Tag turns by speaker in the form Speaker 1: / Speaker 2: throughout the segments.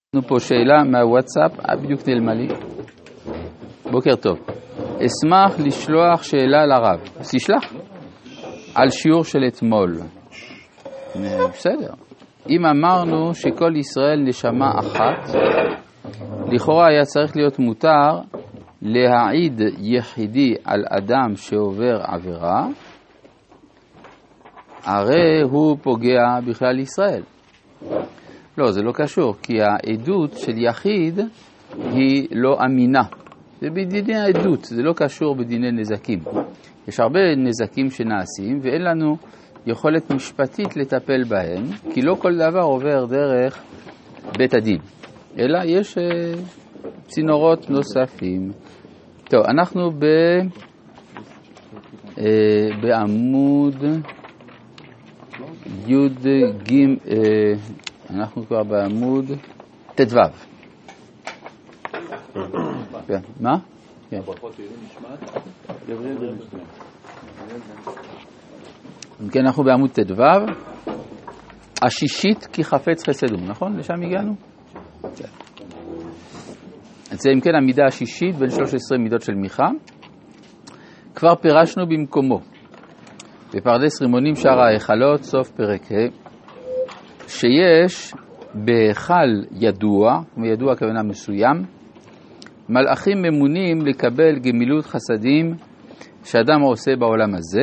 Speaker 1: לנו פה שאלה מהוואטסאפ, בדיוק נעלמה לי. בוקר טוב. אשמח לשלוח שאלה לרב. אז תשלח. על שיעור של אתמול. בסדר. אם אמרנו שכל ישראל נשמה אחת, לכאורה היה צריך להיות מותר להעיד יחידי על אדם שעובר עבירה, הרי הוא פוגע בכלל ישראל. לא, זה לא קשור, כי העדות של יחיד היא לא אמינה. זה בדיני העדות, זה לא קשור בדיני נזקים. יש הרבה נזקים שנעשים, ואין לנו יכולת משפטית לטפל בהם, כי לא כל דבר עובר דרך בית הדין, אלא יש צינורות נוספים. טוב, אנחנו בעמוד י' ג' אנחנו כבר בעמוד ט"ו. מה? כן. כן, אנחנו בעמוד ט"ו. השישית כי חפץ חסד הוא, נכון? לשם הגענו? זה אם כן המידה השישית בין 13 מידות של מיכה. כבר פירשנו במקומו. בפרדס רימונים שער ההיכלות, סוף פרק ה', שיש בהיכל ידוע, וידוע הכוונה מסוים, מלאכים ממונים לקבל גמילות חסדים שאדם עושה בעולם הזה,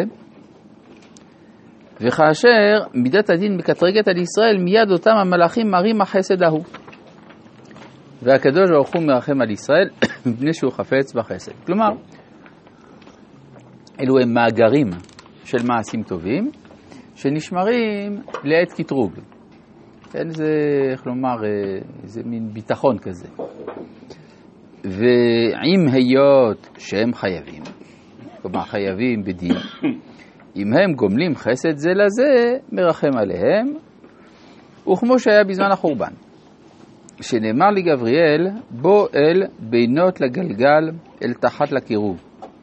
Speaker 1: וכאשר מידת הדין מקטרגת על ישראל, מיד אותם המלאכים מראים החסד ההוא. והקדוש ברוך הוא מרחם על ישראל מפני שהוא חפץ בחסד. כלומר, אלו הם מאגרים של מעשים טובים שנשמרים לעת קטרוג. כן, זה, איך לומר, זה מין ביטחון כזה. ועם היות שהם חייבים, כלומר חייבים בדין, אם הם גומלים חסד זה לזה, מרחם עליהם, וכמו שהיה בזמן החורבן, שנאמר לגבריאל, בוא אל בינות לגלגל אל תחת לקירוב,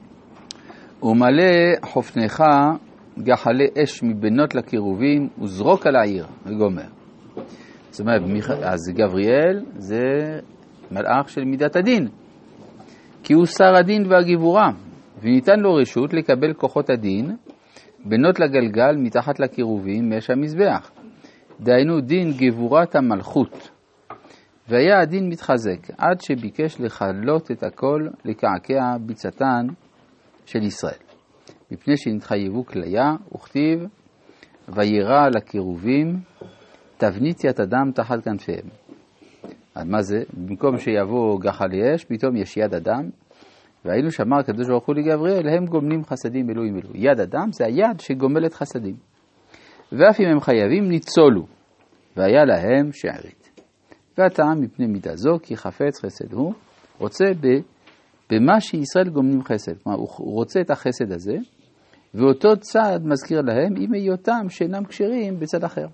Speaker 1: ומלא חופנך גחלי אש מבינות לקירובים, וזרוק על העיר, וגומר. זאת אומרת, אז גבריאל זה מלאך של מידת הדין, כי הוא שר הדין והגבורה, וניתן לו רשות לקבל כוחות הדין, בינות לגלגל מתחת לקירובים מאש המזבח. דהיינו דין גבורת המלכות. והיה הדין מתחזק, עד שביקש לחלות את הכל, לקעקע ביצתן של ישראל. מפני שנתחייבו כליה, וכתיב, וירא על הקירובים, תבנית יד אדם תחת כנפיהם. אז מה זה? במקום שיבוא גחלי אש, פתאום יש יד אדם, והיינו שאמר הקדוש ברוך הוא לגבריאל, הם גומלים חסדים אלוהים אלוהים. יד אדם זה היד שגומלת חסדים. ואף אם הם חייבים ניצולו, והיה להם שערית. והטעם מפני מידה זו, כי חפץ חסד הוא, רוצה במה שישראל גומלים חסד. כלומר, הוא רוצה את החסד הזה, ואותו צד מזכיר להם, עם היותם שאינם כשרים בצד אחר.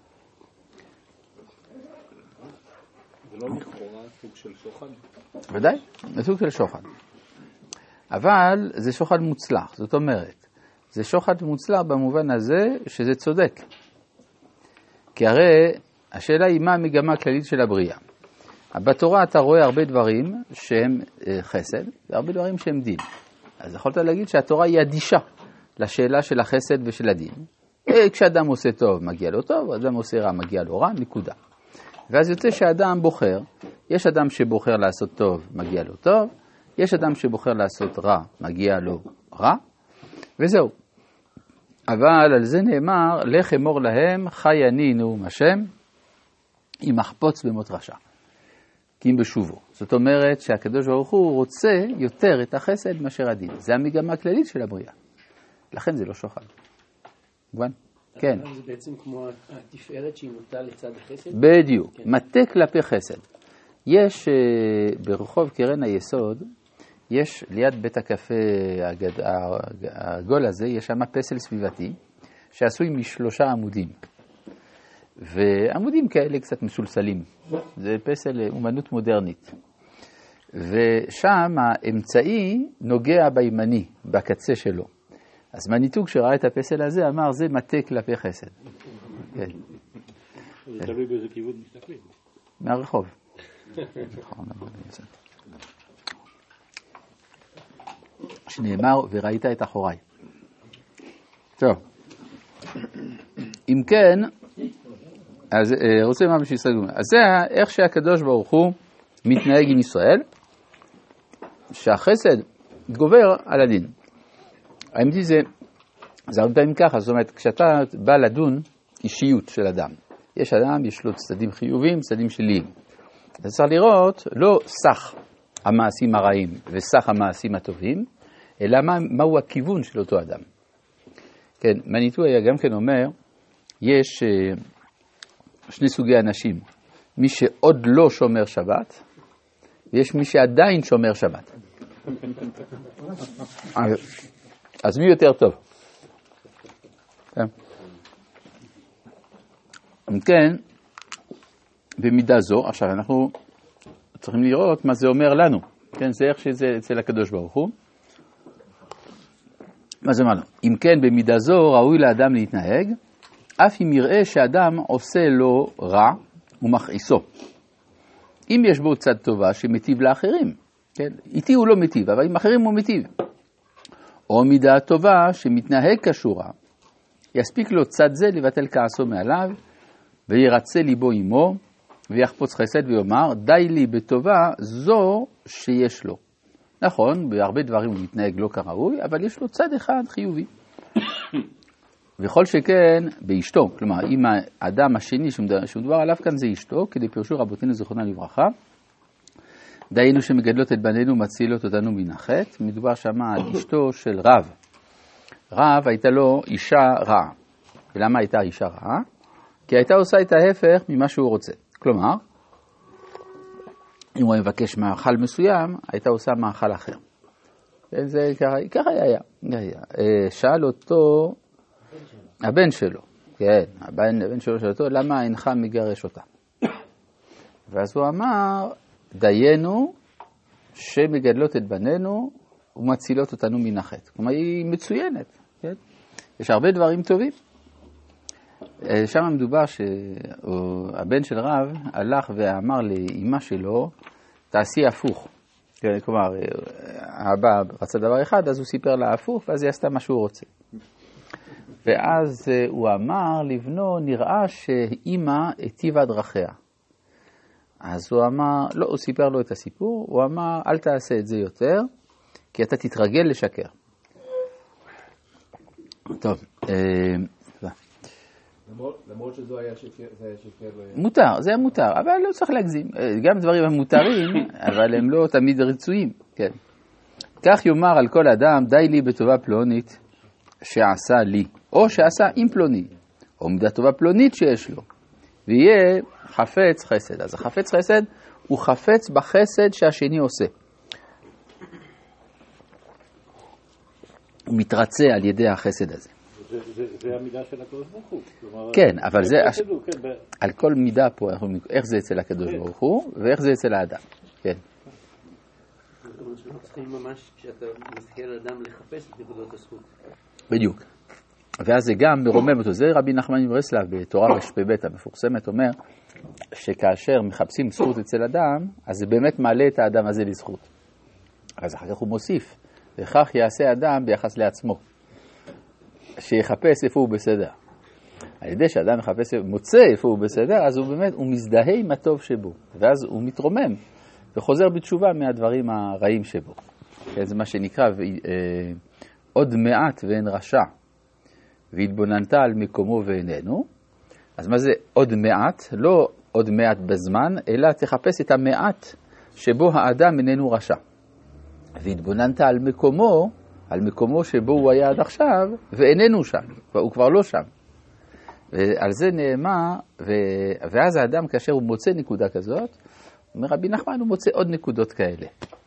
Speaker 2: זה לא לכאורה סוג של שוחד?
Speaker 1: ודאי, זה סוג של שוחד. אבל זה שוחד מוצלח, זאת אומרת, זה שוחד מוצלח במובן הזה שזה צודק. כי הרי השאלה היא מה המגמה הכללית של הבריאה. בתורה אתה רואה הרבה דברים שהם חסד, והרבה דברים שהם דין. אז יכולת להגיד שהתורה היא אדישה לשאלה של החסד ושל הדין. כשאדם עושה טוב מגיע לו טוב, אדם עושה רע מגיע לו רע, נקודה. ואז יוצא שהאדם בוחר, יש אדם שבוחר לעשות טוב מגיע לו טוב, יש אדם שבוחר לעשות רע, מגיע לו רע, וזהו. אבל על זה נאמר, לך אמור להם, חי אני נאום השם, אם מחפוץ במות רשע, כי אם בשובו. זאת אומרת שהקדוש ברוך הוא רוצה יותר את החסד מאשר הדין. זה המגמה הכללית של הבריאה. לכן זה לא שוחד. מובן? כן.
Speaker 3: זה בעצם כמו התפארת שהיא נוטה לצד החסד?
Speaker 1: בדיוק, מטה כלפי חסד. יש ברחוב קרן היסוד, יש ליד בית הקפה העגול הזה, יש שם פסל סביבתי, שעשוי מ3 עמודים. ועמודים כאלה קצת מסולסלים. זה פסל אומנות מודרנית. ושם האמצעי נוגע בימני, בקצה שלו. אז מניתוג שראה את הפסל הזה אמר, זה מטה כלפי חסד. כן.
Speaker 2: זה תלוי באיזה כיוון מסתכלים.
Speaker 1: מהרחוב. שנאמר וראית את אחוריי. טוב, אם כן, אז רוצה מה שיסתגלו. אז זה איך שהקדוש ברוך הוא מתנהג עם ישראל, שהחסד גובר על הדין. האמת היא זה הרבה פעמים ככה, זאת אומרת, כשאתה בא לדון אישיות של אדם, יש אדם, יש לו צדדים חיוביים, צדדים שליליים. אתה צריך לראות לא סך המעשים הרעים וסך המעשים הטובים, אלא מהו הכיוון של אותו אדם. כן, מניטו היה גם כן אומר, יש שני סוגי אנשים, מי שעוד לא שומר שבת, ויש מי שעדיין שומר שבת. אז מי יותר טוב? כן, במידה זו, עכשיו אנחנו צריכים לראות מה זה אומר לנו. כן, זה איך שזה אצל הקדוש ברוך הוא. מה זה אומר לו? אם כן, במידה זו ראוי לאדם להתנהג, אף אם יראה שאדם עושה לו רע ומכעיסו. אם יש בו צד טובה שמטיב לאחרים, כן? איתי הוא לא מטיב, אבל עם אחרים הוא מטיב. או מידה טובה שמתנהג כשורה, יספיק לו צד זה לבטל כעסו מעליו, וירצה ליבו עמו, ויחפוץ חסד ויאמר, די לי בטובה זו שיש לו. נכון, בהרבה דברים הוא מתנהג לא כראוי, אבל יש לו צד אחד חיובי. וכל שכן באשתו, כלומר, אם האדם השני שמדובר עליו כאן זה אשתו, כדי פירשו רבותינו זכרונה לברכה, דיינו שמגדלות את בנינו מצילות אותנו מן החטא, מדובר שמה על אשתו של רב. רב הייתה לו אישה רעה. ולמה הייתה אישה רעה? כי הייתה עושה את ההפך ממה שהוא רוצה. כלומר, אם הוא מבקש מאכל מסוים, הייתה עושה מאכל אחר. זה ככה היה. שאל אותו הבן שלו, כן, הבן שלו שאל אותו, למה אינך מגרש אותה? ואז הוא אמר, דיינו שמגדלות את בנינו ומצילות אותנו מן החטא. כלומר, היא מצוינת, כן? יש הרבה דברים טובים. שם מדובר שהבן של רב הלך ואמר לאמא שלו, תעשי הפוך. כלומר, האבא רצה דבר אחד, אז הוא סיפר לה הפוך, ואז היא עשתה מה שהוא רוצה. ואז הוא אמר לבנו, נראה שאמא היטיבה דרכיה. אז הוא אמר, לא, הוא סיפר לו את הסיפור, הוא אמר, אל תעשה את זה יותר, כי אתה תתרגל לשקר. טוב,
Speaker 2: למרות שזו היה שקר...
Speaker 1: מותר, זה היה מותר, אבל לא צריך להגזים. גם דברים המותרים, אבל הם לא תמיד רצויים, כן. כך יאמר על כל אדם, די לי בטובה פלונית שעשה לי, או שעשה עם פלוני, או מידה טובה פלונית שיש לו, ויהיה חפץ חסד. אז החפץ חסד הוא חפץ בחסד שהשני עושה. הוא מתרצה על ידי החסד הזה.
Speaker 2: זה המידה של הקדוש ברוך הוא.
Speaker 1: כן, אבל זה על כל מידה פה, איך זה אצל הקדוש ברוך הוא, ואיך זה אצל האדם. כן.
Speaker 3: זאת אומרת שלא צריכים ממש, כשאתה מסתכל על אדם, לחפש את נקודות הזכות.
Speaker 1: בדיוק. ואז זה גם מרומם אותו. זה רבי נחמן מברסלב בתורה רש"ב המפורסמת אומר, שכאשר מחפשים זכות אצל אדם, אז זה באמת מעלה את האדם הזה לזכות. אז אחר כך הוא מוסיף, וכך יעשה אדם ביחס לעצמו. שיחפש איפה הוא בסדר. על ידי שאדם מחפש, מוצא איפה הוא בסדר, אז הוא באמת, הוא מזדהה עם הטוב שבו. ואז הוא מתרומם, וחוזר בתשובה מהדברים הרעים שבו. זה מה שנקרא, עוד מעט ואין רשע, והתבוננת על מקומו ואיננו. אז מה זה עוד מעט? לא עוד מעט בזמן, אלא תחפש את המעט שבו האדם איננו רשע. והתבוננת על מקומו שבו הוא היה עד עכשיו, ואיננו שם, הוא כבר לא שם. ועל זה נאמר, ואז האדם כאשר הוא מוצא נקודה כזאת, אומר רבי נחמן, הוא מוצא עוד נקודות כאלה.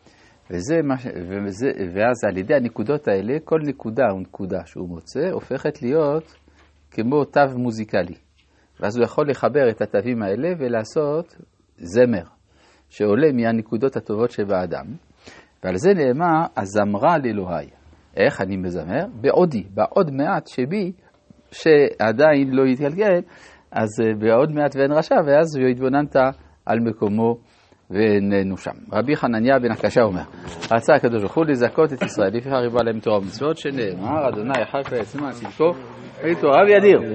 Speaker 1: ואז על ידי הנקודות האלה, כל נקודה ונקודה שהוא מוצא, הופכת להיות כמו תו מוזיקלי. ואז הוא יכול לחבר את התווים האלה ולעשות זמר, שעולה מהנקודות הטובות שבאדם. ועל זה נאמר, הזמרה לאלוהי. איך אני מזמר? בעודי, בעוד מעט שבי, שעדיין לא יתגלגל, אז בעוד מעט ואין רשע, ואז התבוננת על מקומו ונהנו שם. רבי חנניה בן הקשה אומר, רצה הקדוש ברוך הוא לזכות את ישראל, לפיכך ריבה להם תורה ומצוות, שנאמר, אדוני אחד ויצמא צדקו, תורה וידיר.